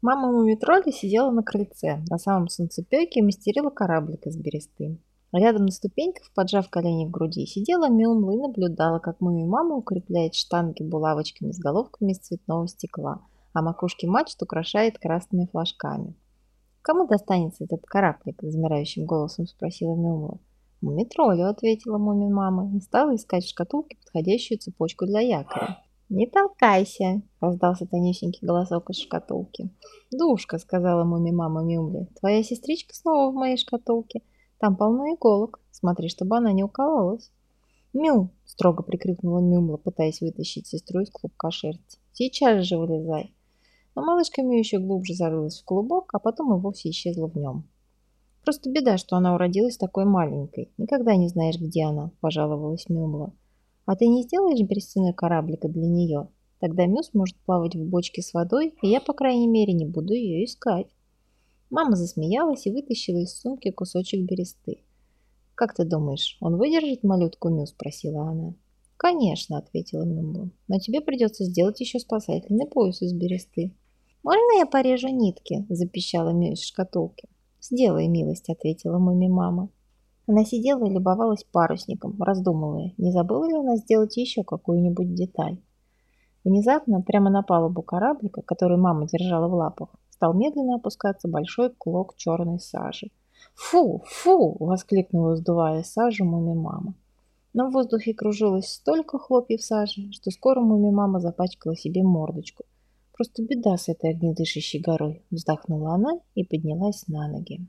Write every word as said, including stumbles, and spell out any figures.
Мама мумитроля сидела на крыльце, на самом солнцепёке и мастерила кораблик из бересты. Рядом на ступеньках, поджав колени в груди, сидела Мюмла и наблюдала, как муми-мама укрепляет штанги булавочками с головками из цветного стекла, а макушки мачт украшает красными флажками. «Кому достанется этот кораблик?» – замирающим голосом спросила Мюмла. «Мумитролю», – ответила муми-мама и стала искать в шкатулке подходящую цепочку для якоря. «Не толкайся!» – раздался тонюсенький голосок из шкатулки. «Душка!» – сказала муми-мама Мюмле. «Твоя сестричка снова в моей шкатулке. Там полно иголок. Смотри, чтобы она не укололась». «Мю!» – строго прикрикнула Мюмла, пытаясь вытащить сестру из клубка шерсти. «Сейчас же вылезай!» Но малышка Мю еще глубже зарылась в клубок, а потом и вовсе исчезла в нем. «Просто беда, что она уродилась такой маленькой. Никогда не знаешь, где она», – пожаловалась Мюмла. «А ты не сделаешь берестяной кораблика для нее? Тогда Мю сможет плавать в бочке с водой, и я, по крайней мере, не буду ее искать». Мама засмеялась и вытащила из сумки кусочек бересты. «Как ты думаешь, он выдержит малютку Мю?» – спросила она. «Конечно», – ответила Мюмла. «Но тебе придется сделать еще спасательный пояс из бересты». «Можно я порежу нитки?» – запищала Мю из шкатулки. «Сделай милость», – ответила муми-мама. Она сидела и любовалась парусником, раздумывая, не забыла ли она сделать еще какую-нибудь деталь. Внезапно, прямо на палубу кораблика, который мама держала в лапах, стал медленно опускаться большой клок черной сажи. «Фу! Фу!» – воскликнула, сдувая сажу муми-мама. Но в воздухе кружилось столько хлопьев сажи, что скоро муми-мама запачкала себе мордочку. «Просто беда с этой огнедышащей горой», – вздохнула она и поднялась на ноги.